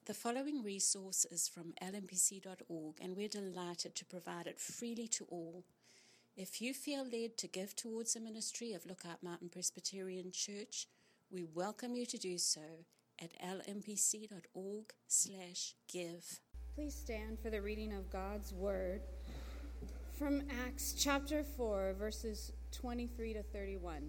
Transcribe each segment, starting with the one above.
The following resource is from lmpc.org, and we're delighted to provide it freely to all. If you feel led to give towards the ministry of Lookout Mountain Presbyterian Church, we welcome you to do so at lmpc.org/give. Please stand for the reading of God's Word from Acts chapter 4, verses 23 to 31.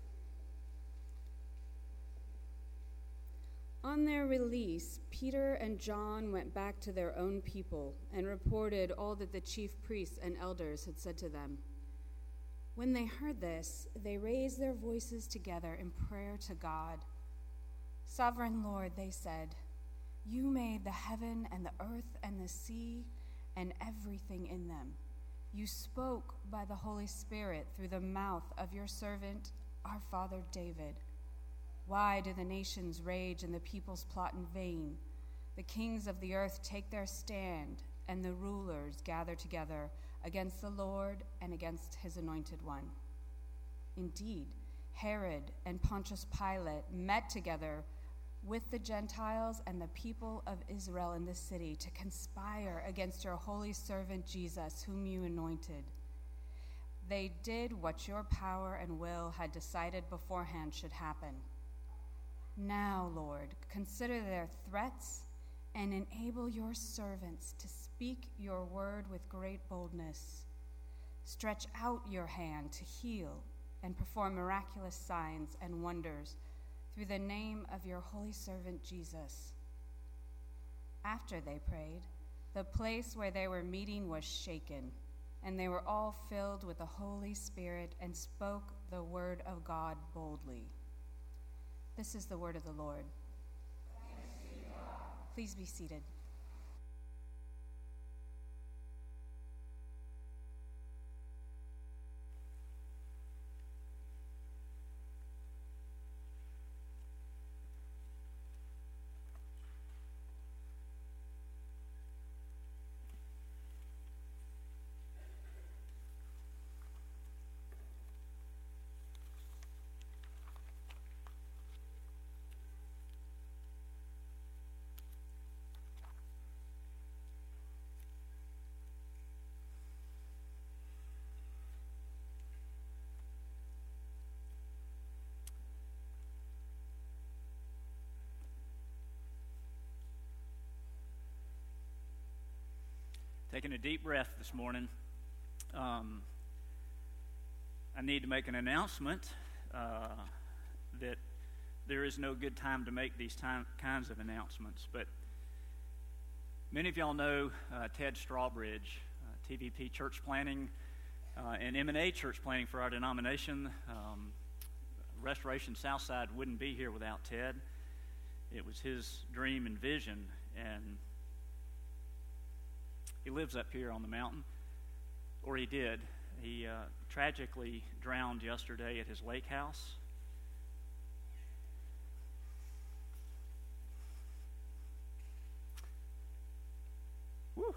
On their release, Peter and John went back to their own people and reported all that the chief priests and elders had said to them. When they heard this, they raised their voices together in prayer to God. "Sovereign Lord," they said, "you made the heaven and the earth and the sea and everything in them. You spoke by the Holy Spirit through the mouth of your servant, our father David. Why do the nations rage and the peoples plot in vain? The kings of the earth take their stand, and the rulers gather together against the Lord and against his anointed one." Indeed, Herod and Pontius Pilate met together with the Gentiles and the people of Israel in this city to conspire against your holy servant Jesus, whom you anointed. They did what your power and will had decided beforehand should happen. Now, Lord, consider their threats and enable your servants to speak your word with great boldness. Stretch out your hand to heal and perform miraculous signs and wonders through the name of your holy servant Jesus. After they prayed, the place where they were meeting was shaken, and they were all filled with the Holy Spirit and spoke the word of God boldly. This is the word of the Lord. Thanks be to God. Please be seated. Taking a deep breath this morning. I need to make an announcement that there is no good time to make these kinds of announcements, but many of y'all know Ted Strawbridge, TVP Church Planning and M&A Church Planning for our denomination. Restoration Southside wouldn't be here without Ted. It was his dream and vision, and he lives up here on the mountain, or he did. He tragically drowned yesterday at his lake house. Whew.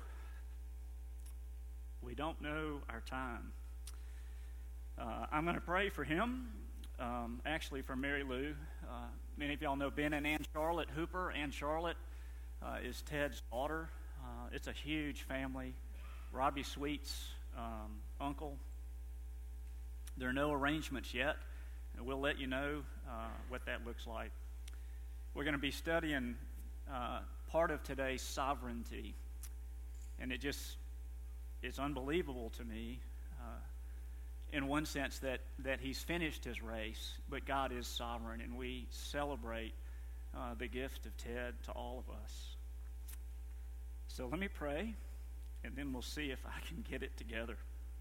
We don't know our time. I'm going to pray for him, actually for Mary Lou. Many of y'all know Ben and Ann Charlotte Hooper. Ann Charlotte is Ted's daughter. It's a huge family. Robbie Sweet's uncle. There are no arrangements yet, and we'll let you know what that looks like. We're going to be studying part of today's sovereignty, and it's unbelievable to me in one sense that he's finished his race, but God is sovereign, and we celebrate the gift of Ted to all of us. So let me pray, and then we'll see if I can get it together.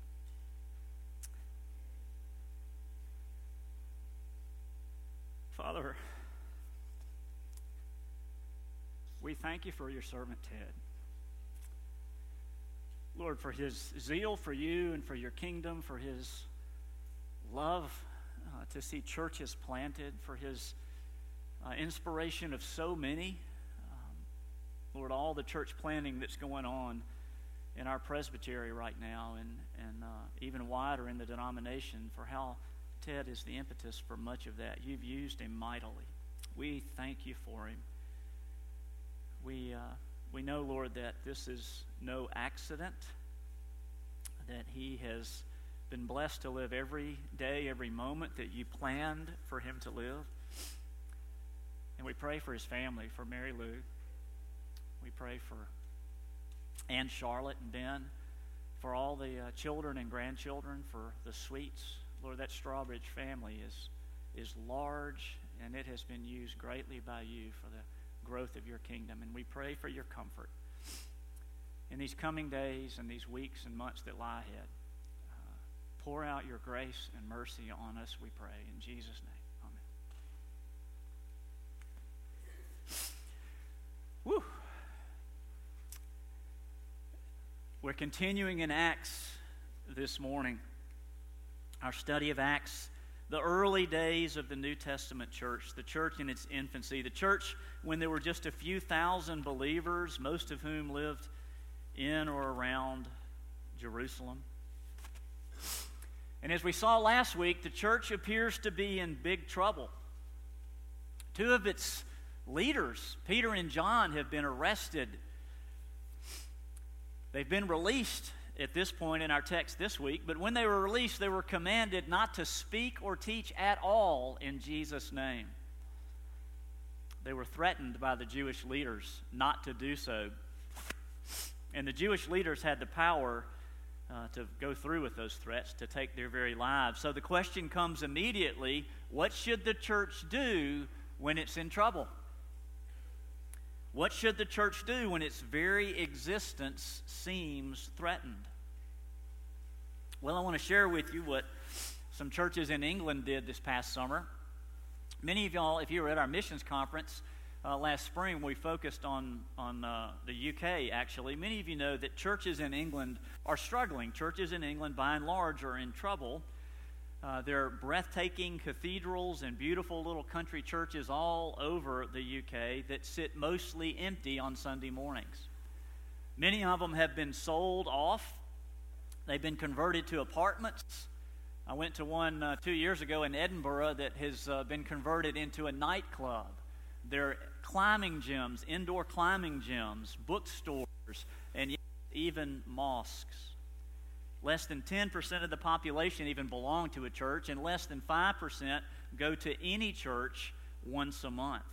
Father, we thank you for your servant Ted. Lord, for his zeal for you and for your kingdom, for his love to see churches planted, for his inspiration of so many. Lord, all the church planting that's going on in our presbytery right now and even wider in the denomination, for how Ted is the impetus for much of that. You've used him mightily. We thank you for him. We we know, Lord, that this is no accident, that he has been blessed to live every day, every moment that you planned for him to live. And we pray for his family, for Mary Lou. We pray for Ann Charlotte and Ben, for all the children and grandchildren, for the Sweets. Lord, that Strawbridge family is large, and it has been used greatly by you for the growth of your kingdom. And we pray for your comfort in these coming days and these weeks and months that lie ahead. Pour out your grace and mercy on us, we pray. In Jesus' name, amen. Woo! We're continuing in Acts this morning. Our study of Acts, the early days of the New Testament church, the church in its infancy, the church when there were just a few thousand believers, most of whom lived in or around Jerusalem. And as we saw last week, the church appears to be in big trouble. Two of its leaders, Peter and John, have been arrested. They've been released at this point in our text this week, but when they were released, they were commanded not to speak or teach at all in Jesus' name. They were threatened by the Jewish leaders not to do so. And the Jewish leaders had the power to go through with those threats, to take their very lives. So the question comes immediately, what should the church do when it's in trouble? What should the church do when its very existence seems threatened? Well, I want to share with you what some churches in England did this past summer. Many of y'all, if you were at our missions conference last spring, we focused on the UK, actually. Many of you know that churches in England are struggling. Churches in England, by and large, are in trouble. There are breathtaking cathedrals and beautiful little country churches all over the UK that sit mostly empty on Sunday mornings. Many of them have been sold off. They've been converted to apartments. I went to one 2 years ago in Edinburgh that has been converted into a nightclub. There are climbing gyms, indoor climbing gyms, bookstores, and even mosques. Less than 10% of the population even belong to a church, and less than 5% go to any church once a month.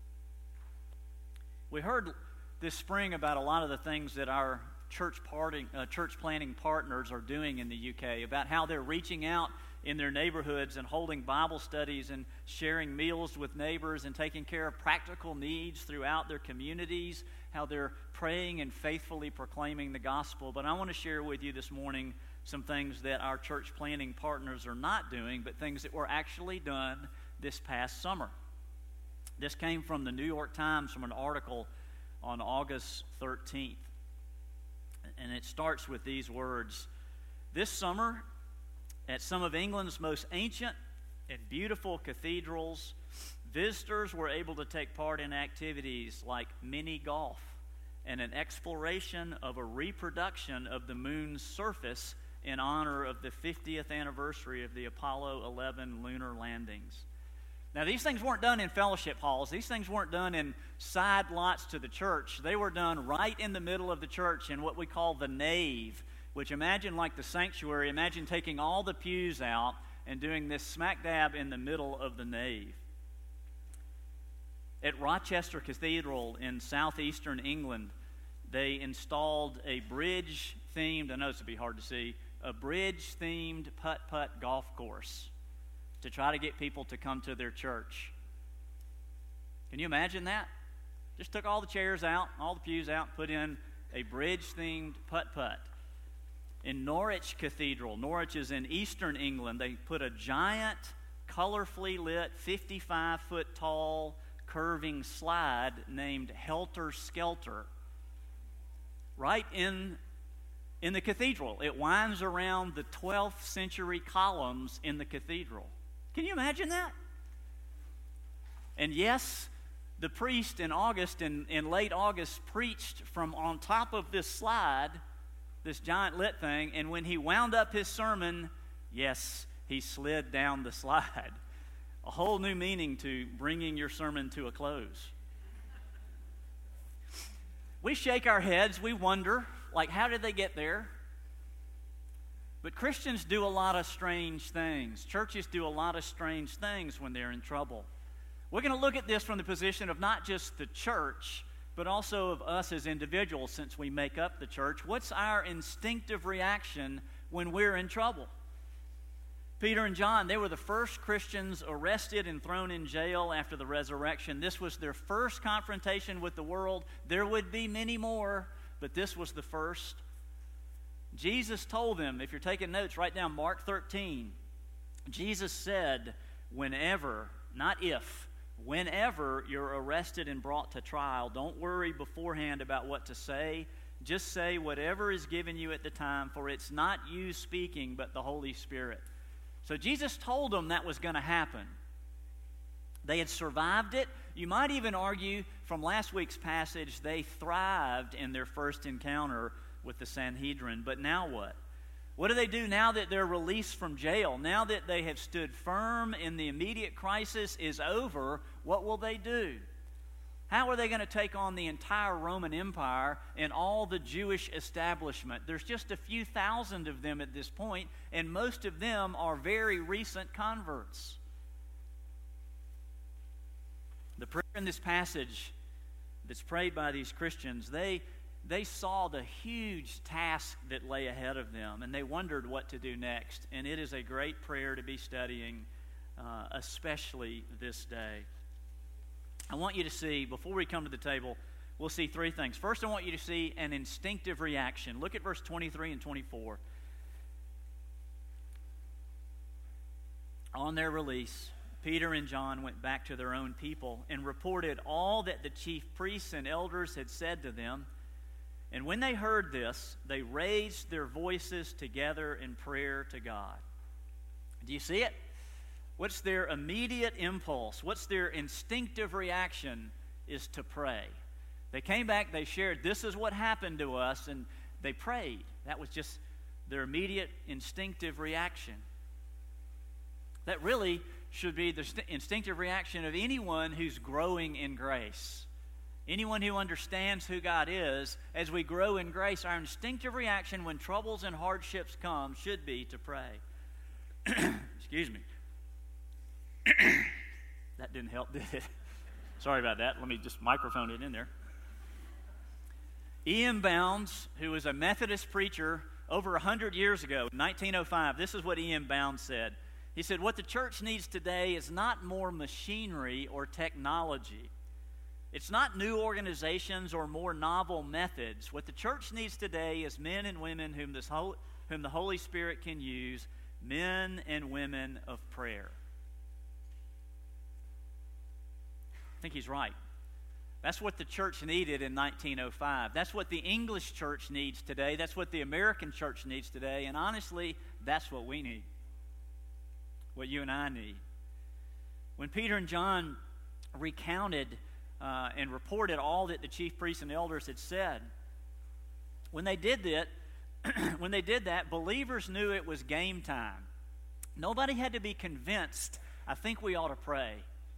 We heard this spring about a lot of the things that our church planting partners are doing in the UK, about how they're reaching out in their neighborhoods and holding Bible studies and sharing meals with neighbors and taking care of practical needs throughout their communities, how they're praying and faithfully proclaiming the gospel. But I want to share with you this morning some things that our church planting partners are not doing, but things that were actually done this past summer. This came from the New York Times, from an article on August 13th. And it starts with these words: "This summer, at some of England's most ancient and beautiful cathedrals, visitors were able to take part in activities like mini golf and an exploration of a reproduction of the moon's surface in honor of the 50th anniversary of the Apollo 11 lunar landings." Now, these things weren't done in fellowship halls. These things weren't done in side lots to the church. They were done right in the middle of the church in what we call the nave, which, imagine like the sanctuary. Imagine taking all the pews out and doing this smack dab in the middle of the nave. At Rochester Cathedral in southeastern England, they installed a bridge-themed, I know this would be hard to see, a bridge-themed putt-putt golf course to try to get people to come to their church. Can you imagine that? Just took all the chairs out, all the pews out, put in a bridge-themed putt-putt. In Norwich Cathedral, Norwich is in eastern England, they put a giant, colorfully lit, 55-foot-tall, curving slide named Helter Skelter right in the cathedral. It winds around the 12th century columns in the cathedral. Can you imagine that? And yes, the priest in late August, preached from on top of this slide, this giant lit thing, and when he wound up his sermon, yes, he slid down the slide. A whole new meaning to bringing your sermon to a close. We shake our heads, we wonder, like, how did they get there? But Christians do a lot of strange things. Churches do a lot of strange things when they're in trouble. We're going to look at this from the position of not just the church, but also of us as individuals, since we make up the church. What's our instinctive reaction when we're in trouble? Peter and John, they were the first Christians arrested and thrown in jail after the resurrection. This was their first confrontation with the world. There would be many more, but this was the first. Jesus told them, if you're taking notes, write down Mark 13. Jesus said, whenever, not if, whenever you're arrested and brought to trial, don't worry beforehand about what to say. Just say whatever is given you at the time, for it's not you speaking, but the Holy Spirit. So Jesus told them that was going to happen. They had survived it. You might even argue from last week's passage, they thrived in their first encounter with the Sanhedrin. But now what? What do they do now that they're released from jail? Now that they have stood firm and the immediate crisis is over, what will they do? How are they going to take on the entire Roman Empire and all the Jewish establishment? There's just a few thousand of them at this point, and most of them are very recent converts. The prayer in this passage that's prayed by these Christians, they saw the huge task that lay ahead of them, and they wondered what to do next. And it is a great prayer to be studying, especially this day. I want you to see, before we come to the table, we'll see three things. First, I want you to see an instinctive reaction. Look at verse 23 and 24. On their release, Peter and John went back to their own people and reported all that the chief priests and elders had said to them. And when they heard this, they raised their voices together in prayer to God. Do you see it? What's their immediate impulse? What's their instinctive reaction is to pray. They came back, they shared, this is what happened to us, and they prayed. That was just their immediate instinctive reaction. That really should be the instinctive reaction of anyone who's growing in grace. Anyone who understands who God is, as we grow in grace, our instinctive reaction when troubles and hardships come should be to pray. Excuse me. That didn't help, did it? Sorry about that. Let me just microphone it in there. E.M. Bounds, who was a Methodist preacher over 100 years ago, in 1905, this is what E.M. Bounds said. He said, what the church needs today is not more machinery or technology. It's not new organizations or more novel methods. What the church needs today is men and women whom the Holy Spirit can use, men and women of prayer. I think he's right. That's what the church needed in 1905. That's what the English church needs today. That's what the American church needs today. And honestly, that's what we need. What you and I need. When Peter and John recounted and reported all that the chief priests and elders had said, when they did that, believers knew it was game time. Nobody had to be convinced, I think we ought to pray.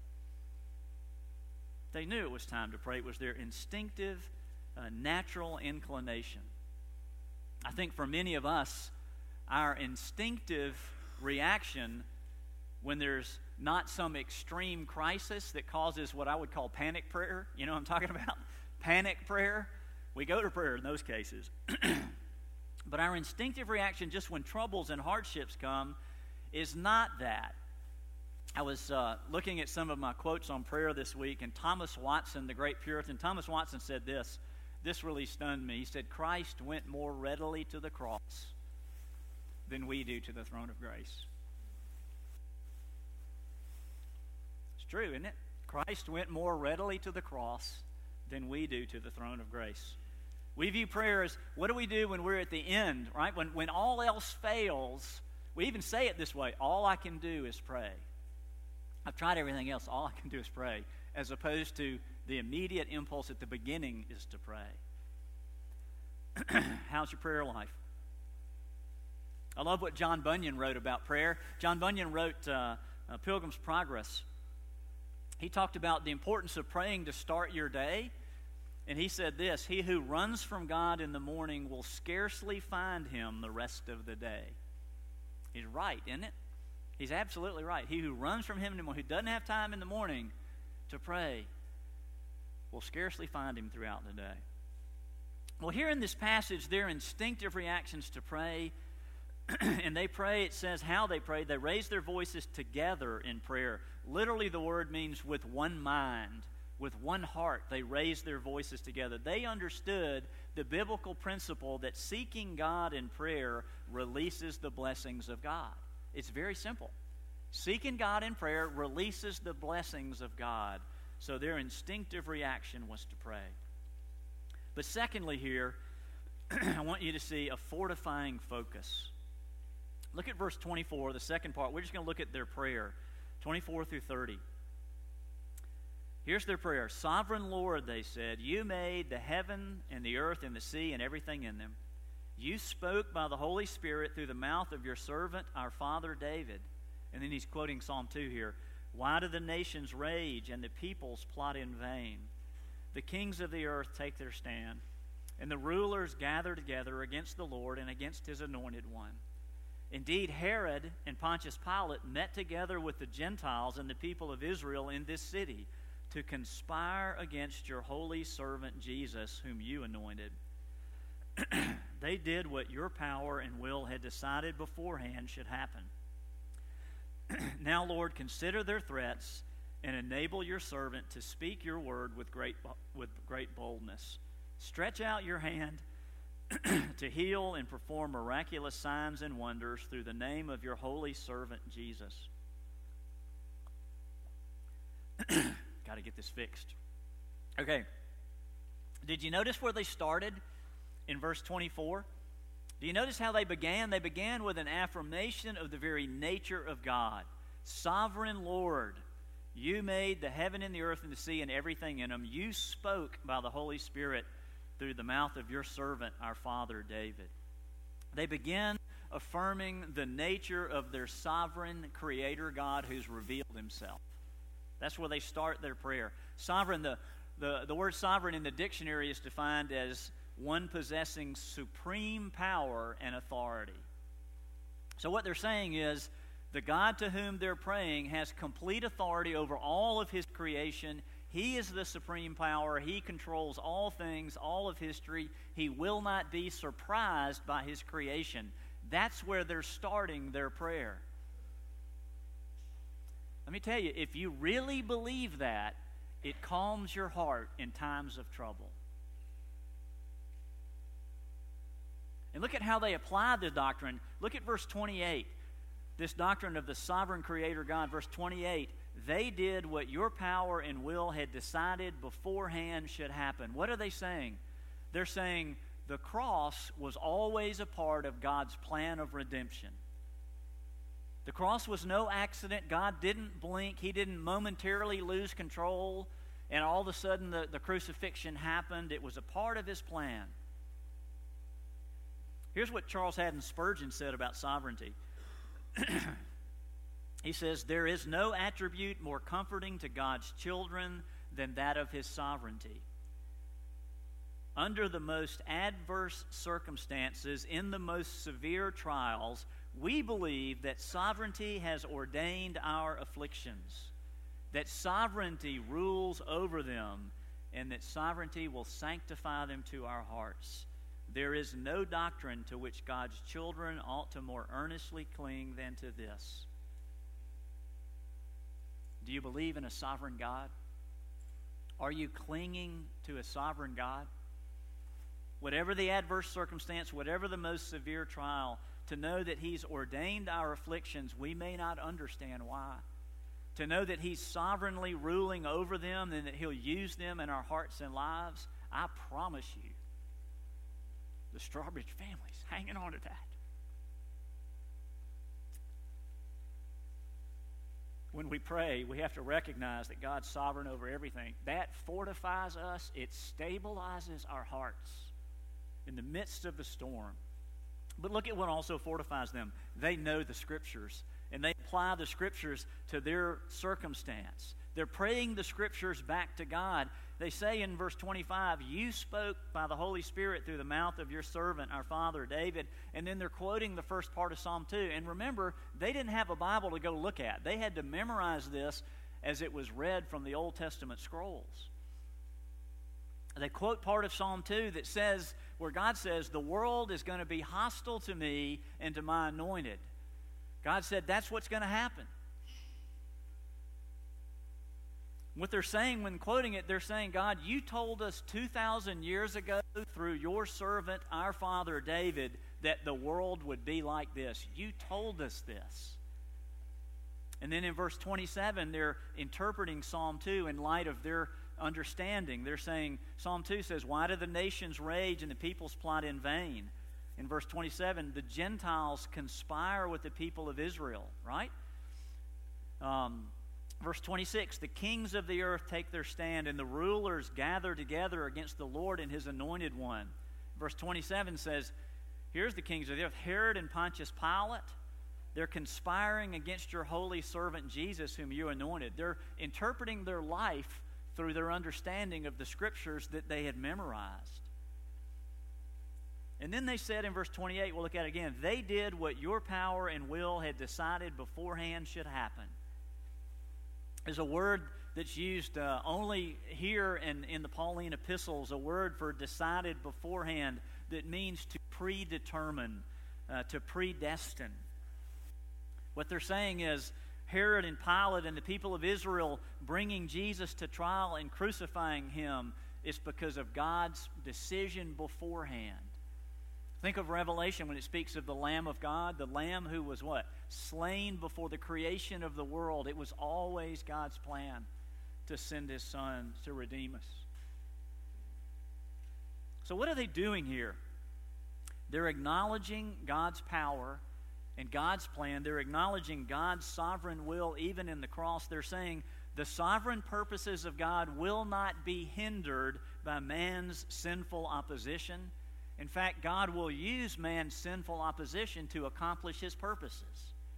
They knew it was time to pray. It was their instinctive, natural inclination. I think for many of us, our instinctive reaction when there's not some extreme crisis that causes what I would call panic prayer. You know what I'm talking about? Panic prayer. We go to prayer in those cases. But our instinctive reaction just when troubles and hardships come is not that. I was looking at some of my quotes on prayer this week, and Thomas Watson, the great Puritan, Thomas Watson said this. This really stunned me. He said, Christ went more readily to the cross than we do to the throne of grace. It's true, isn't it? Christ went more readily to the cross than we do to the throne of grace. We view prayer as, what do we do when we're at the end, right? When all else fails, we even say it this way, all I can do is pray. I've tried everything else. All I can do is pray, as opposed to the immediate impulse at the beginning is to pray. How's your prayer life? I love what John Bunyan wrote about prayer. John Bunyan wrote Pilgrim's Progress. He talked about the importance of praying to start your day. And he said this, "He who runs from God in the morning will scarcely find him the rest of the day." He's right, isn't it? He's absolutely right. He who runs from him in the morning, who doesn't have time in the morning to pray, will scarcely find him throughout the day. Well, here in this passage, their instinctive reactions to pray, and they pray, it says how they prayed. They raised their voices together in prayer. Literally, the word means with one mind, with one heart. They raised their voices together. They understood the biblical principle that seeking God in prayer releases the blessings of God. It's very simple. Seeking God in prayer releases the blessings of God. So their instinctive reaction was to pray. But secondly here, I want you to see a fortifying focus. Look at verse 24, the second part. We're just going to look at their prayer, 24 through 30. Here's their prayer. "Sovereign Lord," they said, "you made the heaven and the earth and the sea and everything in them. You spoke by the Holy Spirit through the mouth of your servant, our father David." And then he's quoting Psalm 2 here. "Why do the nations rage and the peoples plot in vain? The kings of the earth take their stand, and the rulers gather together against the Lord and against his anointed one. Indeed, Herod and Pontius Pilate met together with the Gentiles and the people of Israel in this city to conspire against your holy servant Jesus, whom you anointed. They did what your power and will had decided beforehand should happen. Now, Lord, consider their threats and enable your servant to speak your word with great boldness. Stretch out your hand to heal and perform miraculous signs and wonders through the name of your holy servant Jesus." Got to get this fixed. Okay. Did you notice where they started in verse 24? Do you notice how they began? They began with an affirmation of the very nature of God. "Sovereign Lord, you made the heaven and the earth and the sea and everything in them. You spoke by the Holy Spirit through the mouth of your servant, our father David." They begin affirming the nature of their sovereign creator God who's revealed himself. That's where they start their prayer. Sovereign, the word sovereign in the dictionary is defined as one possessing supreme power and authority. So what they're saying is the God to whom they're praying has complete authority over all of his creation. He is the supreme power. He controls all things, all of history. He will not be surprised by his creation. That's where they're starting their prayer. Let me tell you, if you really believe that, it calms your heart in times of trouble. And look at how they apply the doctrine. Look at verse 28. This doctrine of the sovereign creator God, verse 28. "They did what your power and will had decided beforehand should happen." What are they saying? They're saying the cross was always a part of God's plan of redemption. The cross was no accident. God didn't blink. He didn't momentarily lose control, and all of a sudden the crucifixion happened. It was a part of his plan. Here's what Charles Haddon Spurgeon said about sovereignty. He says, "There is no attribute more comforting to God's children than that of his sovereignty. Under the most adverse circumstances, in the most severe trials, we believe that sovereignty has ordained our afflictions, that sovereignty rules over them, and that sovereignty will sanctify them to our hearts. There is no doctrine to which God's children ought to more earnestly cling than to this." Do you believe in a sovereign God? Are you clinging to a sovereign God? Whatever the adverse circumstance, whatever the most severe trial, to know that he's ordained our afflictions, we may not understand why. To know that he's sovereignly ruling over them and that he'll use them in our hearts and lives, I promise you, the Strawbridge family's hanging on to that. When we pray, we have to recognize that God's sovereign over everything. That fortifies us. It stabilizes our hearts in the midst of the storm. But look at what also fortifies them. They know the Scriptures, and they apply the Scriptures to their circumstance. They're praying the Scriptures back to God, They say in verse 25, you spoke by the Holy Spirit through the mouth of your servant, our father David. And then they're quoting the first part of Psalm 2. And remember, they didn't have a Bible to go look at. They had to memorize this as it was read from the Old Testament scrolls. They quote part of Psalm 2 that says, where God says, the world is going to be hostile to me and to my anointed. God said that's what's going to happen. What they're saying when quoting it, they're saying, God, you told us 2,000 years ago through your servant, our father David, that the world would be like this. You told us this. And then in verse 27, they're interpreting Psalm 2 in light of their understanding. They're saying, Psalm 2 says, why do the nations rage and the peoples plot in vain? In verse 27, the Gentiles conspire with the people of Israel, right? Verse 26, the kings of the earth take their stand, and the rulers gather together against the Lord and his anointed one. Verse 27 says, here's the kings of the earth, Herod and Pontius Pilate. They're conspiring against your holy servant Jesus, whom you anointed. They're interpreting their life through their understanding of the scriptures that they had memorized. And then they said in verse 28, we'll look at it again, they did what your power and will had decided beforehand should happen. There's a word that's used only here in the Pauline epistles, a word for decided beforehand that means to predetermine, to predestine. What they're saying is Herod and Pilate and the people of Israel bringing Jesus to trial and crucifying him is because of God's decision beforehand. Think of Revelation when it speaks of the Lamb of God, the Lamb who was what? Slain before the creation of the world. It was always God's plan to send his Son to redeem us. So what are they doing here? They're acknowledging God's power and God's plan. They're acknowledging God's sovereign will even in the cross. They're saying the sovereign purposes of God will not be hindered by man's sinful opposition. In fact, God will use man's sinful opposition to accomplish his purposes.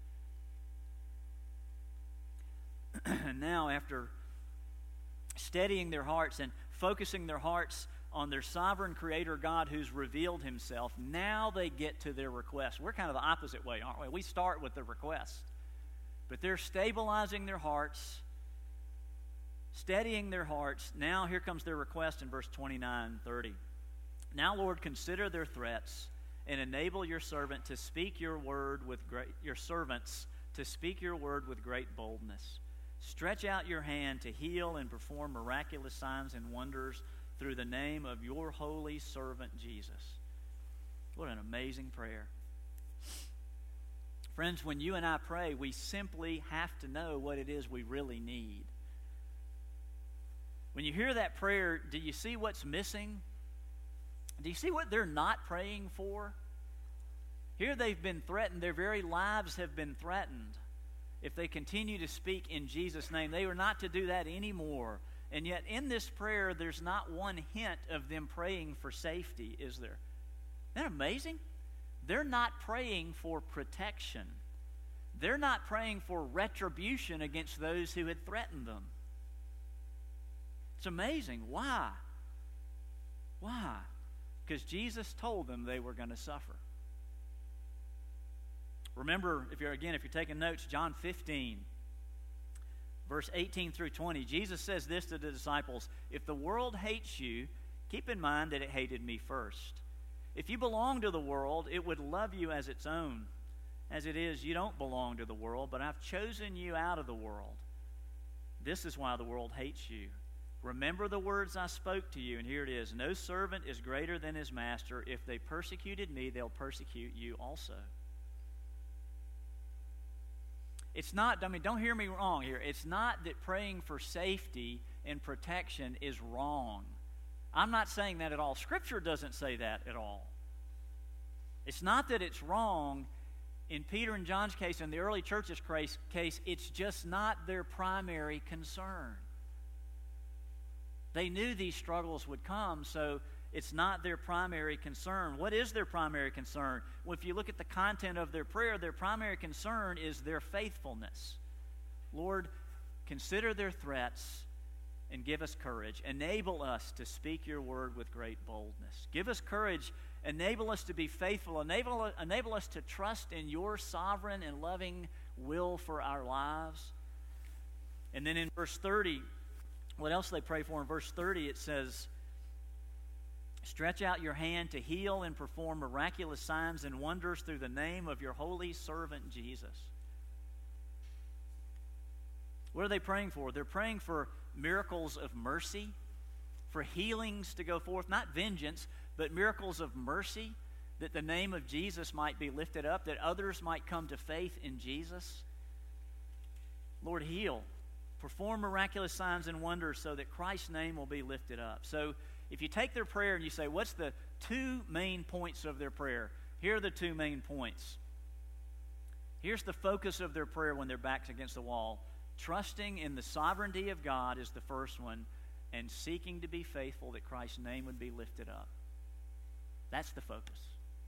Now, after steadying their hearts and focusing their hearts on their sovereign creator God who's revealed himself, now they get to their request. We're kind of the opposite way, aren't we? We start with the request. But they're stabilizing their hearts, steadying their hearts. Now here comes their request in verse 29-30. Now, Lord, consider their threats and enable your servant to speak your word with your servants to speak your word with great boldness. Stretch out your hand to heal and perform miraculous signs and wonders through the name of your holy servant Jesus. What an amazing prayer. Friends, when you and I pray, we simply have to know what it is we really need. When you hear that prayer, do you see what's missing? Do you see what they're not praying for? Here they've been threatened. Their very lives have been threatened. If they continue to speak in Jesus' name, they are not to do that anymore. And yet in this prayer, there's not one hint of them praying for safety, is there? Isn't that amazing? They're not praying for protection. They're not praying for retribution against those who had threatened them. It's amazing. Why? Why? Because Jesus told them they were going to suffer. Remember, if you're taking notes, John 15, verse 18 through 20, Jesus says this to the disciples, if the world hates you, keep in mind that it hated me first. If you belong to the world, it would love you as its own. As it is, you don't belong to the world, but I've chosen you out of the world. This is why the world hates you. Remember the words I spoke to you, and here it is. No servant is greater than his master. If they persecuted me, they'll persecute you also. It's not, don't hear me wrong here. It's not that praying for safety and protection is wrong. I'm not saying that at all. Scripture doesn't say that at all. It's not that it's wrong. In Peter and John's case, in the early church's case, it's just not their primary concern. They knew these struggles would come, so it's not their primary concern. What is their primary concern? Well, if you look at the content of their prayer, their primary concern is their faithfulness. Lord, consider their threats and give us courage. Enable us to speak your word with great boldness. Give us courage. Enable us to be faithful. Enable us to trust in your sovereign and loving will for our lives. And then in verse 30, what else do they pray for? In verse 30 it says, stretch out your hand to heal and perform miraculous signs and wonders through the name of your holy servant Jesus. What are they praying for? They're praying for miracles of mercy, for healings to go forth, not vengeance, but miracles of mercy, that the name of Jesus might be lifted up, that others might come to faith in Jesus. Lord, heal. Perform miraculous signs and wonders so that Christ's name will be lifted up. So if you take their prayer and you say, what's the two main points of their prayer? Here are the two main points. Here's the focus of their prayer when their back's against the wall. Trusting in the sovereignty of God is the first one, and seeking to be faithful that Christ's name would be lifted up. That's the focus.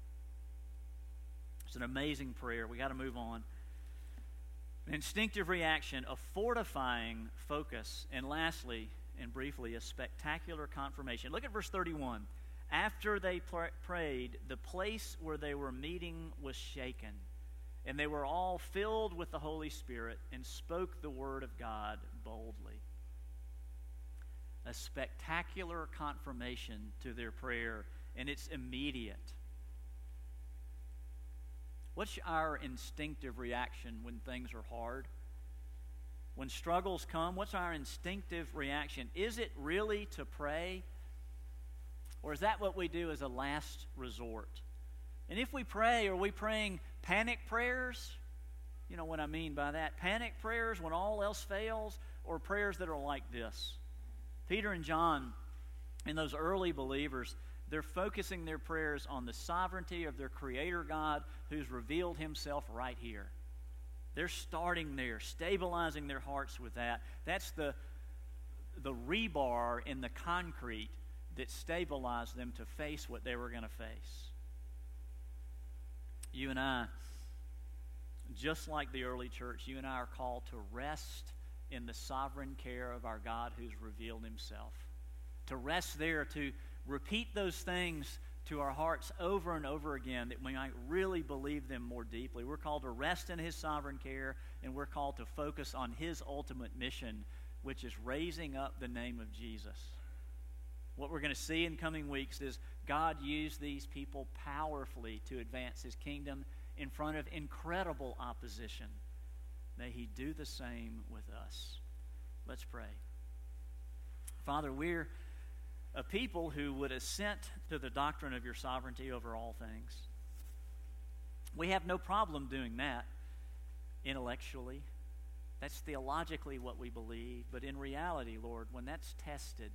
It's an amazing prayer. We got to move on. An instinctive reaction, a fortifying focus, and lastly, and briefly, a spectacular confirmation. Look at verse 31. After they prayed, the place where they were meeting was shaken, and they were all filled with the Holy Spirit and spoke the word of God boldly. A spectacular confirmation to their prayer, and it's immediate. What's our instinctive reaction when things are hard? When struggles come, what's our instinctive reaction? Is it really to pray? Or is that what we do as a last resort? And if we pray, are we praying panic prayers? You know what I mean by that. Panic prayers when all else fails, or prayers that are like this. Peter and John and those early believers, they're focusing their prayers on the sovereignty of their Creator God who's revealed himself right here. They're starting there, stabilizing their hearts with that. That's the rebar in the concrete that stabilized them to face what they were going to face. You and I, just like the early church, you and I are called to rest in the sovereign care of our God who's revealed himself. To rest there, to repeat those things to our hearts over and over again that we might really believe them more deeply. We're called to rest in his sovereign care, and we're called to focus on his ultimate mission, which is raising up the name of Jesus. What we're going to see in coming weeks is God used these people powerfully to advance his kingdom in front of incredible opposition. May he do the same with us. Let's pray. Father, we're a people who would assent to the doctrine of your sovereignty over all things. We have no problem doing that intellectually. That's theologically what we believe. But in reality, Lord, when that's tested,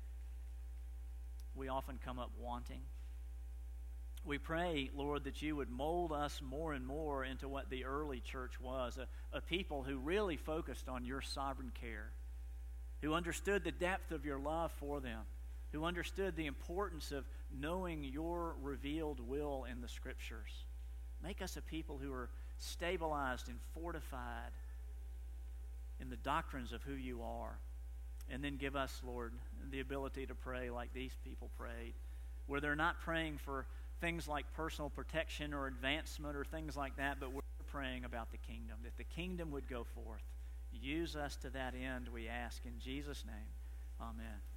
we often come up wanting. We pray, Lord, that you would mold us more and more into what the early church was, a people who really focused on your sovereign care, who understood the depth of your love for them, who understood the importance of knowing your revealed will in the Scriptures. Make us a people who are stabilized and fortified in the doctrines of who you are. And then give us, Lord, the ability to pray like these people prayed, where they're not praying for things like personal protection or advancement or things like that, but we're praying about the kingdom, that the kingdom would go forth. Use us to that end, we ask in Jesus' name. Amen.